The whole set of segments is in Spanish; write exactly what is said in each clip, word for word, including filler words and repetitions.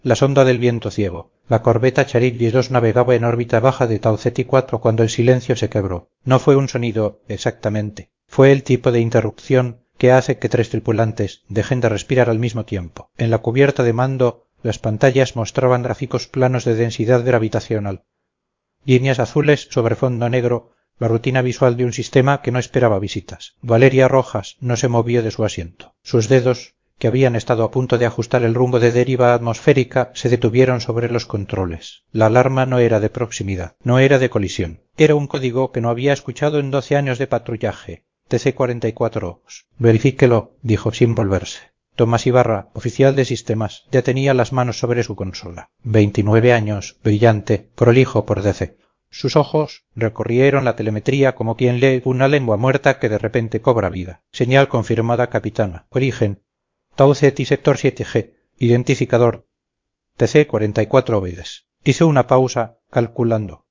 la sonda del viento ciego. La corbeta Charybdis dos navegaba en órbita baja de Tau Ceti cuatro cuando el silencio se quebró. No fue un sonido, exactamente. Fue el tipo de interrupción que hace que tres tripulantes dejen de respirar al mismo tiempo. En la cubierta de mando, las pantallas mostraban gráficos planos de densidad gravitacional. Líneas azules sobre fondo negro, la rutina visual de un sistema que no esperaba visitas. Valeria Rojas no se movió de su asiento. Sus dedos, que habían estado a punto de ajustar el rumbo de deriva atmosférica, se detuvieron sobre los controles. La alarma no era de proximidad, no era de colisión. Era un código que no había escuchado en doce años de patrullaje. T C cuarenta y cuatro. Verifíquelo, dijo sin volverse. Tomás Ibarra, oficial de sistemas, ya tenía las manos sobre su consola. Veintinueve años, brillante, prolijo por D C. Sus ojos recorrieron la telemetría como quien lee una lengua muerta que de repente cobra vida. Señal confirmada, capitana. Origen: Tau Ceti sector siete G. Identificador: T C cuarenta y cuatro Obedes. Hizo una pausa, calculando.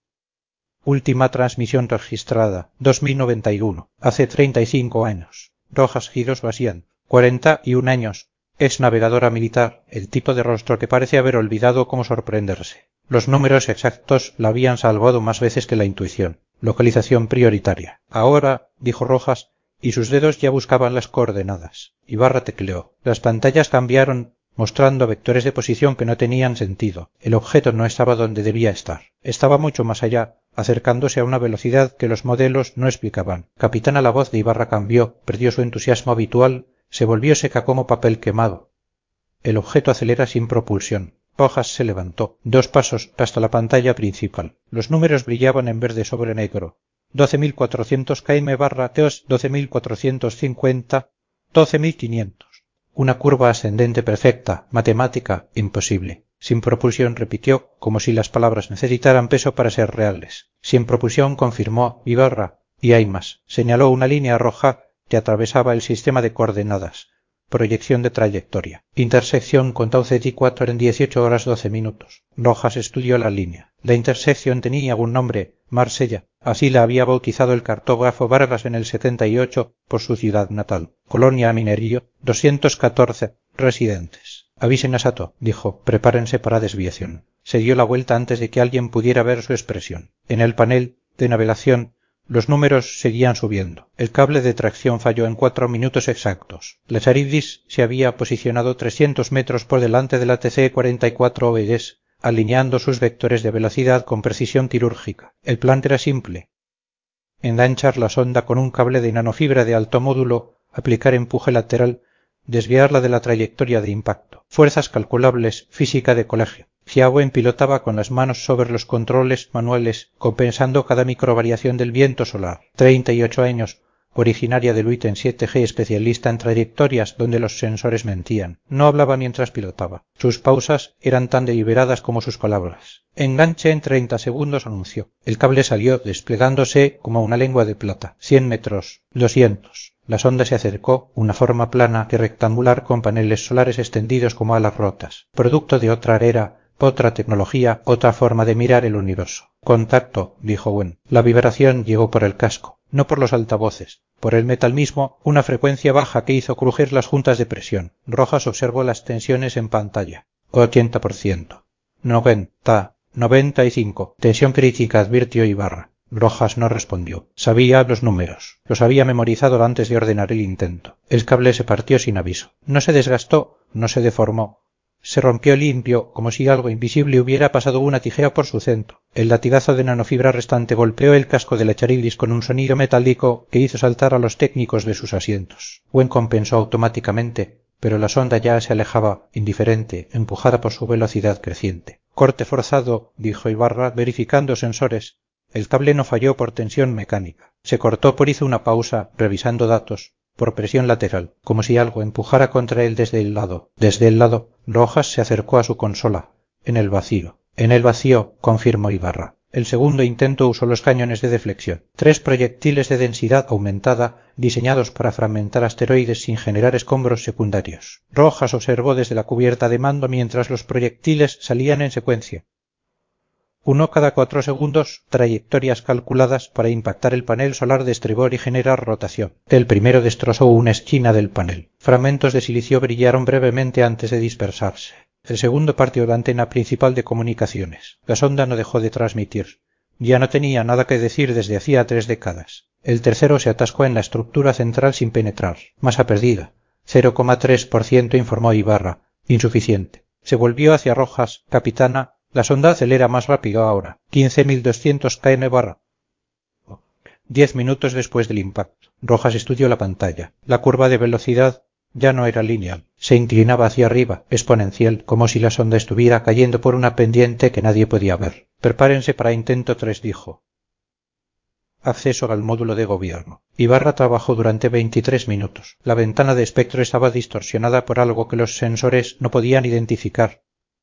Última transmisión registrada, dos mil noventa y uno. Hace treinta y cinco años. Rojas Giros Basián. cuarenta y un años. Es navegadora militar, el tipo de rostro que parece haber olvidado cómo sorprenderse. Los números exactos la habían salvado más veces que la intuición. Localización prioritaria. Ahora, dijo Rojas, y sus dedos ya buscaban las coordenadas. Ibarra tecleó. Las pantallas cambiaron, mostrando vectores de posición que no tenían sentido. El objeto no estaba donde debía estar. Estaba mucho más allá, acercándose a una velocidad que los modelos no explicaban. Capitana, la voz de Ibarra cambió, perdió su entusiasmo habitual, se volvió seca como papel quemado. El objeto acelera sin propulsión. Rojas se levantó. Dos pasos hasta la pantalla principal. Los números brillaban en verde sobre negro. doce mil cuatrocientos km barra Teos doce mil cuatrocientos cincuenta, doce mil quinientos. Una curva ascendente perfecta, matemática, imposible. Sin propulsión, repitió, como si las palabras necesitaran peso para ser reales. Sin propulsión, confirmó Ibarra. Y hay más. Señaló una línea roja que atravesaba el sistema de coordenadas. Proyección de trayectoria. Intersección con Tau Ceti cuatro en dieciocho horas doce minutos. Rojas estudió la línea. La intersección tenía un nombre, Marsella. Así la había bautizado el cartógrafo Vargas en el setenta y ocho por su ciudad natal. Colonia Minerillo, doscientos catorce residentes. Avisen a Sato, dijo, prepárense para desviación. Se dio la vuelta antes de que alguien pudiera ver su expresión. En el panel de navegación los números seguían subiendo. El cable de tracción falló en cuatro minutos exactos. La Charybdis se había posicionado trescientos metros por delante de la T C cuarenta y cuatro Obedes, alineando sus vectores de velocidad con precisión quirúrgica. El plan era simple: enganchar la sonda con un cable de nanofibra de alto módulo, aplicar empuje lateral, desviarla de la trayectoria de impacto. Fuerzas calculables, física de colegio. Xiaowen pilotaba con las manos sobre los controles manuales, compensando cada microvariación del viento solar. Treinta y ocho años, originaria de Luiten siete G, especialista en trayectorias donde los sensores mentían. No hablaba mientras pilotaba. Sus pausas eran tan deliberadas como sus palabras. Enganche en treinta segundos, anunció. El cable salió, desplegándose como una lengua de plata. Cien metros. Doscientos. La sonda se acercó, una forma plana y rectangular con paneles solares extendidos como alas rotas. Producto de otra era, otra tecnología, otra forma de mirar el universo. Contacto, dijo Wen. La vibración llegó por el casco, no por los altavoces, por el metal mismo, una frecuencia baja que hizo crujir las juntas de presión. Rojas observó las tensiones en pantalla. ochenta por ciento. noventa. noventa y cinco. Tensión crítica, advirtió Ibarra. Rojas no respondió. Sabía los números. Los había memorizado antes de ordenar el intento. El cable se partió sin aviso. No se desgastó, no se deformó. Se rompió limpio, como si algo invisible hubiera pasado una tijera por su centro. El latigazo de nanofibra restante golpeó el casco de la Charybdis con un sonido metálico que hizo saltar a los técnicos de sus asientos. Wen compensó automáticamente, pero la sonda ya se alejaba, indiferente, empujada por su velocidad creciente. Corte forzado, dijo Ibarra, verificando sensores. El cable no falló por tensión mecánica. Se cortó por hizo una pausa, revisando datos, por presión lateral, como si algo empujara contra él desde el lado. Desde el lado, Rojas se acercó a su consola. En el vacío. En el vacío, confirmó Ibarra. El segundo intento usó los cañones de deflexión. Tres proyectiles de densidad aumentada, diseñados para fragmentar asteroides sin generar escombros secundarios. Rojas observó desde la cubierta de mando mientras los proyectiles salían en secuencia. Uno cada cuatro segundos, trayectorias calculadas para impactar el panel solar de estribor y generar rotación. El primero destrozó una esquina del panel. Fragmentos de silicio brillaron brevemente antes de dispersarse. El segundo partió la antena principal de comunicaciones. La sonda no dejó de transmitir. Ya no tenía nada que decir desde hacía tres décadas. El tercero se atascó en la estructura central sin penetrar. Masa perdida. cero coma tres por ciento informó Ibarra. Insuficiente. Se volvió hacia Rojas. Capitana, la sonda acelera más rápido ahora. quince mil doscientos kilómetros barra. Diez minutos después del impacto. Rojas estudió la pantalla. La curva de velocidad ya no era lineal. Se inclinaba hacia arriba, exponencial, como si la sonda estuviera cayendo por una pendiente que nadie podía ver. Prepárense para intento tres, dijo. Acceso al módulo de gobierno. Ibarra trabajó durante veintitrés minutos. La ventana de espectro estaba distorsionada por algo que los sensores no podían identificar.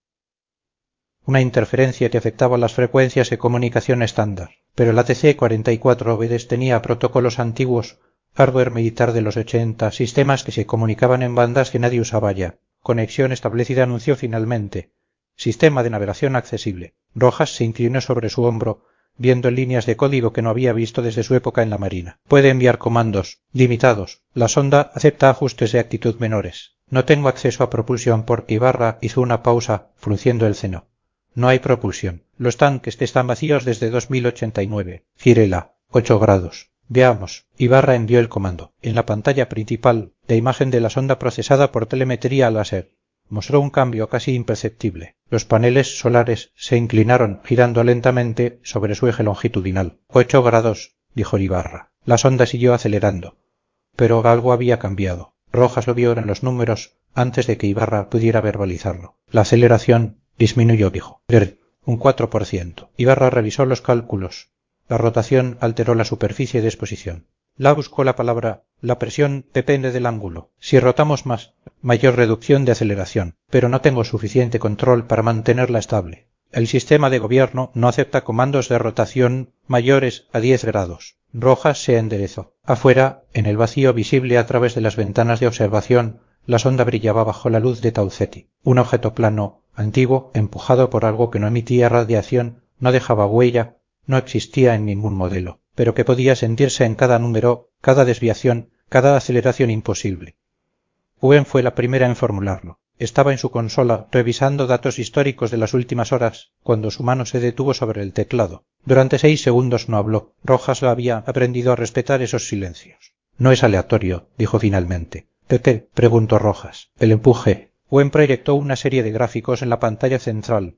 Una interferencia que afectaba las frecuencias de comunicación estándar. Pero el A T C cuarenta y cuatro obedecía protocolos antiguos, hardware militar de los ochenta, sistemas que se comunicaban en bandas que nadie usaba ya. Conexión establecida, anunció finalmente. Sistema de navegación accesible. Rojas se inclinó sobre su hombro, viendo líneas de código que no había visto desde su época en la Marina. Puede enviar comandos. Limitados. La sonda acepta ajustes de actitud menores. No tengo acceso a propulsión porque Ibarra hizo una pausa, frunciendo el ceno. No hay propulsión. Los tanques están vacíos desde dos mil ochenta y nueve. Girela. ocho grados. Veamos. Ibarra envió el comando. En la pantalla principal, la imagen de la sonda procesada por telemetría láser mostró un cambio casi imperceptible. Los paneles solares se inclinaron, girando lentamente sobre su eje longitudinal. Ocho grados, dijo Ibarra. La sonda siguió acelerando. Pero algo había cambiado. Rojas lo vio en los números antes de que Ibarra pudiera verbalizarlo. La aceleración disminuyó, dijo. Un cuatro por ciento. Ibarra revisó los cálculos. La rotación alteró la superficie de exposición. La buscó la palabra. La presión depende del ángulo. Si rotamos más, mayor reducción de aceleración. Pero no tengo suficiente control para mantenerla estable. El sistema de gobierno no acepta comandos de rotación mayores a diez grados. Rojas se enderezó. Afuera, en el vacío visible a través de las ventanas de observación, la sonda brillaba bajo la luz de Tauceti. Un objeto plano, antiguo, empujado por algo que no emitía radiación, no dejaba huella, no existía en ningún modelo, pero que podía sentirse en cada número, cada desviación, cada aceleración imposible. Owen fue la primera en formularlo. Estaba en su consola, revisando datos históricos de las últimas horas, cuando su mano se detuvo sobre el teclado. Durante seis segundos no habló. Rojas lo había aprendido a respetar esos silencios. No es aleatorio, dijo finalmente. ¿Qué qué? Preguntó Rojas. El empuje. Owen proyectó una serie de gráficos en la pantalla central.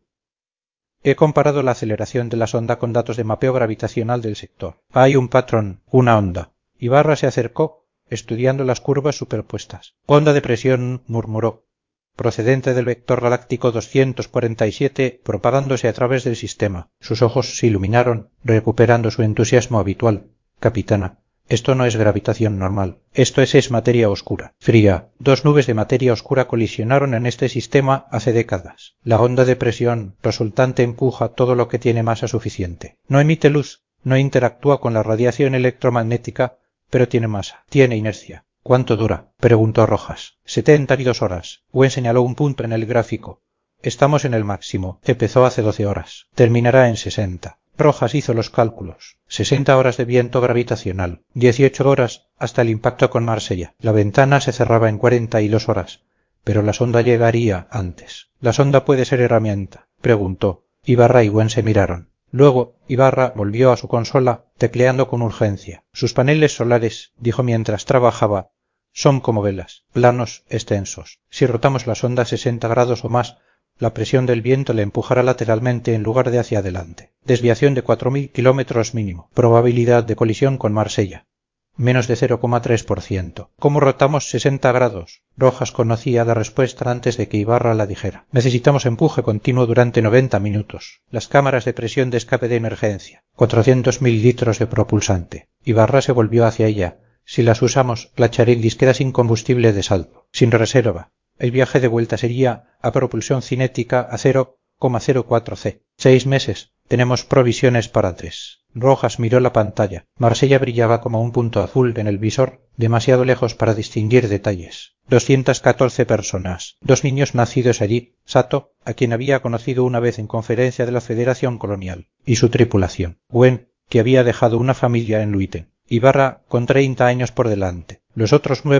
He comparado la aceleración de la sonda con datos de mapeo gravitacional del sector. Hay un patrón, una onda. Ibarra se acercó, estudiando las curvas superpuestas. Onda de presión, murmuró, procedente del vector galáctico doscientos cuarenta y siete, propagándose a través del sistema. Sus ojos se iluminaron, recuperando su entusiasmo habitual. Capitana, esto no es gravitación normal. Esto es, es materia oscura, fría. Dos nubes de materia oscura colisionaron en este sistema hace décadas. La onda de presión resultante empuja todo lo que tiene masa suficiente. No emite luz, no interactúa con la radiación electromagnética, pero tiene masa, tiene inercia. ¿Cuánto dura?, preguntó Rojas. Setenta y dos horas. Owen señaló un punto en el gráfico. Estamos en el máximo. Empezó hace doce horas. Terminará en sesenta. Rojas hizo los cálculos. sesenta horas de viento gravitacional. dieciocho horas hasta el impacto con Marsella. La ventana se cerraba en cuarenta y dos horas. Pero la sonda llegaría antes. ¿La sonda puede ser herramienta?, preguntó. Ibarra y Owen se miraron. Luego, Ibarra volvió a su consola, tecleando con urgencia. Sus paneles solares, dijo mientras trabajaba, son como velas, planos, extensos. Si rotamos la sonda sesenta grados o más, la presión del viento le empujará lateralmente en lugar de hacia adelante. Desviación de cuatro mil kilómetros mínimo. Probabilidad de colisión con Marsella. Menos de cero coma tres por ciento. ¿Cómo rotamos sesenta grados? Rojas conocía la respuesta antes de que Ibarra la dijera. Necesitamos empuje continuo durante noventa minutos. Las cámaras de presión de escape de emergencia. cuatrocientos mil litros de propulsante. Ibarra se volvió hacia ella. Si las usamos, la Charindis queda sin combustible de salto, sin reserva. El viaje de vuelta sería a propulsión cinética a cero coma cero cuatro ce. Seis meses. Tenemos provisiones para tres. Rojas miró la pantalla. Marsella brillaba como un punto azul en el visor, demasiado lejos para distinguir detalles. doscientas catorce personas. Dos niños nacidos allí, Sato, a quien había conocido una vez en conferencia de la Federación Colonial, y su tripulación. Gwen, que había dejado una familia en Luiten. Ibarra, con treinta años por delante. Los otros nueve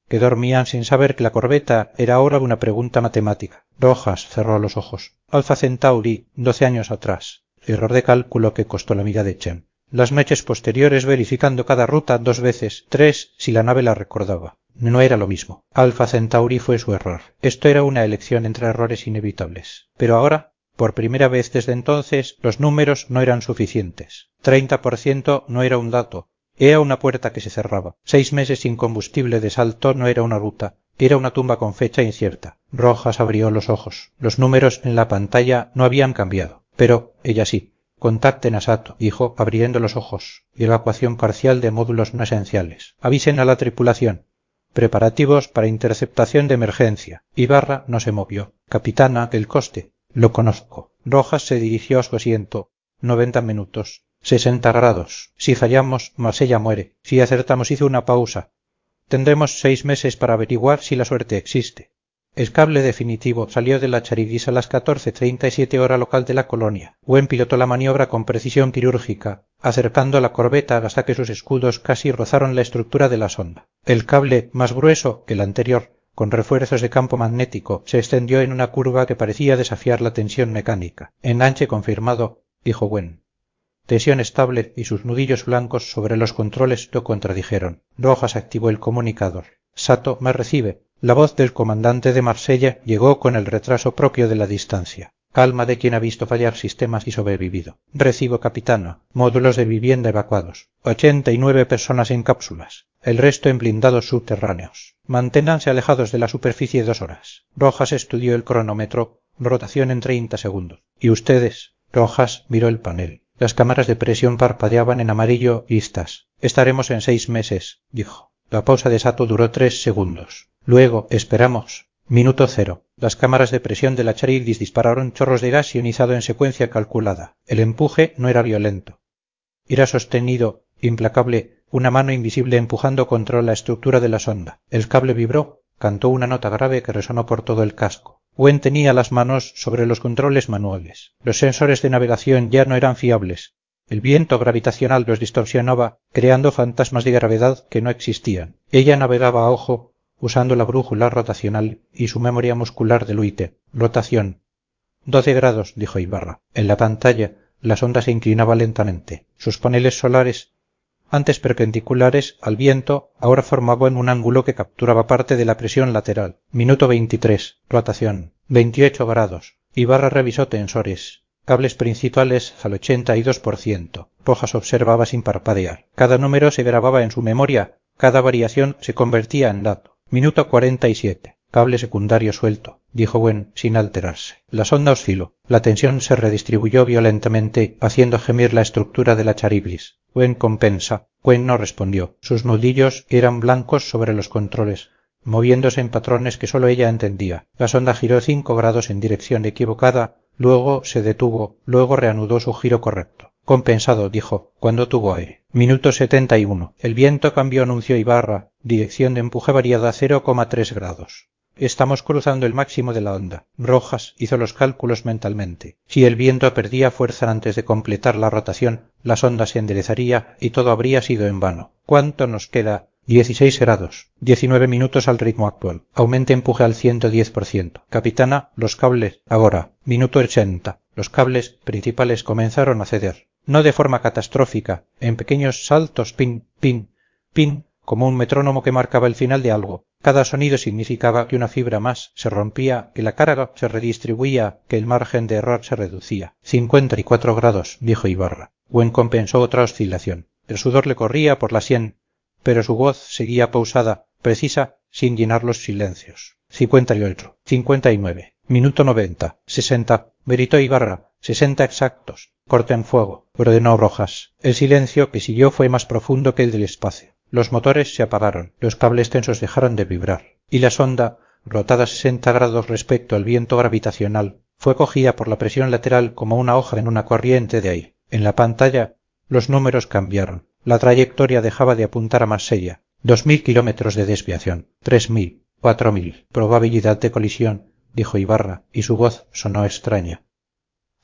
que dormían sin saber que la corbeta era ahora una pregunta matemática. Rojas cerró los ojos. Alfa Centauri, doce años atrás. Error de cálculo que costó la vida de Chem. Las noches posteriores verificando cada ruta dos veces, tres si la nave la recordaba. No era lo mismo. Alfa Centauri fue su error. Esto era una elección entre errores inevitables. Pero ahora, por primera vez desde entonces, los números no eran suficientes. treinta por ciento no era un dato. Era una puerta que se cerraba. Seis meses sin combustible de salto no era una ruta. Era una tumba con fecha incierta. Rojas abrió los ojos. Los números en la pantalla no habían cambiado. Pero ella sí. Contacten a Sato, dijo, abriendo los ojos. Evacuación parcial de módulos no esenciales. Avisen a la tripulación. Preparativos para interceptación de emergencia. Ibarra no se movió. Capitana, el coste. Lo conozco. Rojas se dirigió a su asiento. Noventa minutos. Sesenta grados. Si fallamos, Marsella muere. Si acertamos, hizo una pausa. Tendremos seis meses para averiguar si la suerte existe. El cable definitivo salió de la Charybdis a las catorce treinta y siete hora local de la colonia. Gwen pilotó la maniobra con precisión quirúrgica, acercando la corbeta hasta que sus escudos casi rozaron la estructura de la sonda. El cable, más grueso que el anterior, con refuerzos de campo magnético, se extendió en una curva que parecía desafiar la tensión mecánica. Enganche confirmado, dijo Gwen. Tensión estable y sus nudillos blancos sobre los controles lo contradijeron. Rojas activó el comunicador. Sato me recibe. La voz del comandante de Marsella llegó con el retraso propio de la distancia. Calma de quien ha visto fallar sistemas y sobrevivido. Recibo, capitana. Módulos de vivienda evacuados. Ochenta y nueve personas en cápsulas. El resto en blindados subterráneos. Manténganse alejados de la superficie dos horas. Rojas estudió el cronómetro. Rotación en treinta segundos. ¿Y ustedes? Rojas miró el panel. Las cámaras de presión parpadeaban en amarillo listas. Estaremos en seis meses, dijo. La pausa de Sato duró tres segundos. Luego, esperamos. Minuto cero. Las cámaras de presión de la Charybdis dispararon chorros de gas ionizado en secuencia calculada. El empuje no era violento. Era sostenido, implacable, una mano invisible empujando contra la estructura de la sonda. El cable vibró, cantó una nota grave que resonó por todo el casco. Gwen tenía las manos sobre los controles manuales. Los sensores de navegación ya no eran fiables. El viento gravitacional los distorsionaba, creando fantasmas de gravedad que no existían. Ella navegaba a ojo, usando la brújula rotacional y su memoria muscular de Luite. Rotación. Doce grados, dijo Ibarra. En la pantalla, la sonda se inclinaba lentamente. Sus paneles solares, antes perpendiculares al viento, ahora formaban un ángulo que capturaba parte de la presión lateral. Minuto veintitrés. Rotación. veintiocho grados. Ibarra revisó tensores. Cables principales al ochenta y dos por ciento. Rojas observaba sin parpadear. Cada número se grababa en su memoria. Cada variación se convertía en dato. Minuto cuarenta y siete. Cable secundario suelto, dijo Gwen, sin alterarse. La sonda osciló. La tensión se redistribuyó violentamente, haciendo gemir la estructura de la Charybdis. Gwen compensa. Gwen no respondió. Sus nudillos eran blancos sobre los controles, moviéndose en patrones que solo ella entendía. La sonda giró cinco grados en dirección equivocada, luego se detuvo, luego reanudó su giro correcto. Compensado, dijo, cuando tuvo aire. Minuto setenta y uno. El viento cambió, anunció Ibarra. Dirección de empuje variada cero coma tres grados. Estamos cruzando el máximo de la onda. Rojas hizo los cálculos mentalmente. Si el viento perdía fuerza antes de completar la rotación, la sonda se enderezaría y todo habría sido en vano. ¿Cuánto nos queda? dieciséis grados. diecinueve minutos al ritmo actual. Aumente empuje al ciento diez por ciento. Capitana, los cables. Ahora. Minuto ochenta. Los cables principales comenzaron a ceder. No de forma catastrófica. En pequeños saltos, pin, pin, pin, como un metrónomo que marcaba el final de algo. Cada sonido significaba que una fibra más se rompía, que la carga se redistribuía, que el margen de error se reducía. cincuenta y cuatro grados, dijo Ibarra. Gwen compensó otra oscilación. El sudor le corría por la sien, pero su voz seguía pausada, precisa, sin llenar los silencios. cincuenta y ocho. cincuenta y nueve. Minuto noventa. sesenta. Gritó Ibarra. sesenta exactos. Corten fuego. Ordenó Rojas. El silencio que siguió fue más profundo que el del espacio. Los motores se apagaron, los cables tensos dejaron de vibrar, y la sonda, rotada sesenta grados respecto al viento gravitacional, fue cogida por la presión lateral como una hoja en una corriente de aire. En la pantalla, los números cambiaron. La trayectoria dejaba de apuntar a Marsella. Dos mil kilómetros de desviación. Tres mil. Cuatro mil. Probabilidad de colisión, dijo Ibarra, y su voz sonó extraña.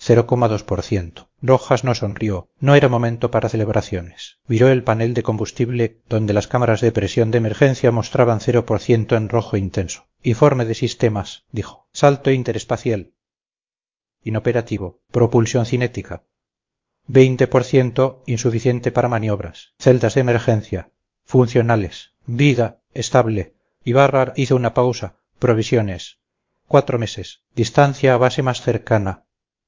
cero coma dos por ciento. Rojas no sonrió. No era momento para celebraciones. Miró el panel de combustible donde las cámaras de presión de emergencia mostraban cero por ciento en rojo intenso. Informe de sistemas, dijo. Salto interespacial. Inoperativo. Propulsión cinética. veinte por ciento insuficiente para maniobras. Celdas de emergencia. Funcionales. Vida. Estable. Ibarra hizo una pausa. Provisiones. Cuatro meses. Distancia a base más cercana.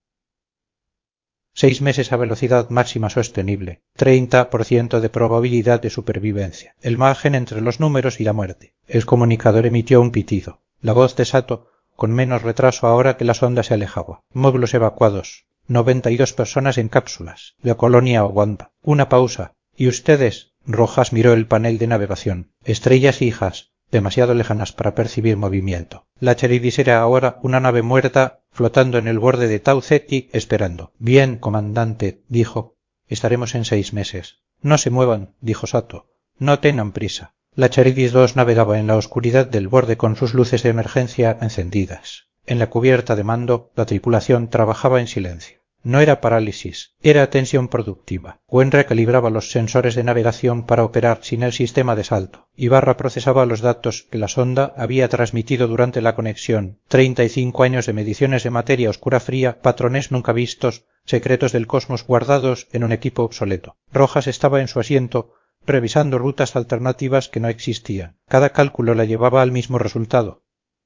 Seis meses a velocidad máxima sostenible. Treinta por ciento de probabilidad de supervivencia. El margen entre los números y la muerte. El comunicador emitió un pitido. La voz de Sato, con menos retraso ahora que la sonda se alejaba. Módulos evacuados. noventa y dos personas en cápsulas. La colonia aguanta. Una pausa. ¿Y ustedes? Rojas miró el panel de navegación. Estrellas hijas, demasiado lejanas para percibir movimiento. La Cheridis era ahora una nave muerta flotando en el borde de Tau Ceti esperando. Bien, comandante, dijo. Estaremos en seis meses. No se muevan, dijo Sato. No tengan prisa. La Cheridis dos navegaba en la oscuridad del borde con sus luces de emergencia encendidas. En la cubierta de mando, la tripulación trabajaba en silencio. No era parálisis, era tensión productiva. Gwen recalibraba los sensores de navegación para operar sin el sistema de salto. Ibarra procesaba los datos que la sonda había transmitido durante la conexión. Treinta y cinco años de mediciones de materia oscura fría, patrones nunca vistos, secretos del cosmos guardados en un equipo obsoleto. Rojas estaba en su asiento, revisando rutas alternativas que no existían. Cada cálculo la llevaba al mismo resultado.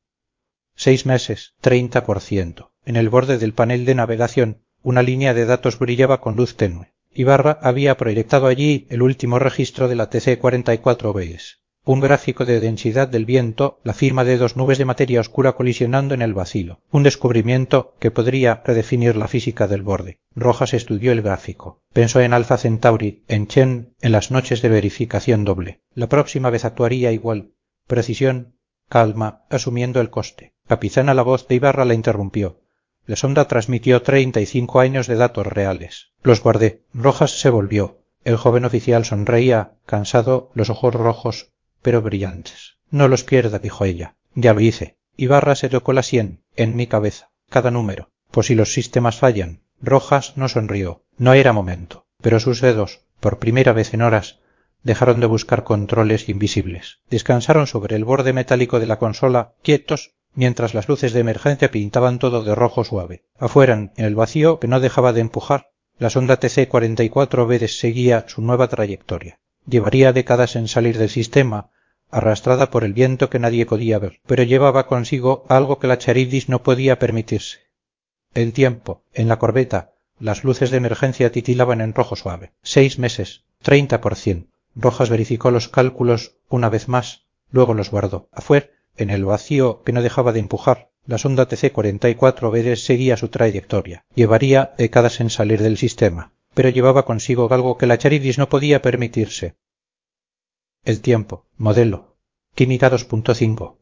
Seis meses, treinta por ciento. En el borde del panel de navegación, una línea de datos brillaba con luz tenue. Ibarra había proyectado allí el último registro de la T C cuarenta y cuatro B S. Un gráfico de densidad del viento, la firma de dos nubes de materia oscura colisionando en el vacío. Un descubrimiento que podría redefinir la física del borde. Rojas estudió el gráfico. Pensó en Alpha Centauri, en Chen, en las noches de verificación doble. La próxima vez actuaría igual. Precisión, calma, asumiendo el coste. Capizana, la voz de Ibarra la interrumpió. La sonda transmitió treinta y cinco años de datos reales. Los guardé. Rojas se volvió. El joven oficial sonreía, cansado, los ojos rojos, pero brillantes. No los pierda, dijo ella. Ya lo hice. Ibarra se tocó la sien, en mi cabeza. Cada número. Pues si los sistemas fallan. Rojas no sonrió. No era momento. Pero sus dedos, por primera vez en horas, dejaron de buscar controles invisibles. Descansaron sobre el borde metálico de la consola, quietos, mientras las luces de emergencia pintaban todo de rojo suave. Afuera, en el vacío que no dejaba de empujar, la sonda T C cuarenta y cuatro B seguía su nueva trayectoria. Llevaría décadas en salir del sistema, arrastrada por el viento que nadie podía ver, pero llevaba consigo algo que la Cheridis no podía permitirse. El tiempo. En la corbeta, las luces de emergencia titilaban en rojo suave. Seis meses. Treinta por cien. Rojas verificó los cálculos una vez más, luego los guardó. Afuera, en el vacío que no dejaba de empujar, la sonda T C cuarenta y cuatro B seguía su trayectoria. Llevaría décadas en salir del sistema, pero llevaba consigo algo que la Cheridis no podía permitirse. El tiempo. Modelo. Química dos punto cinco.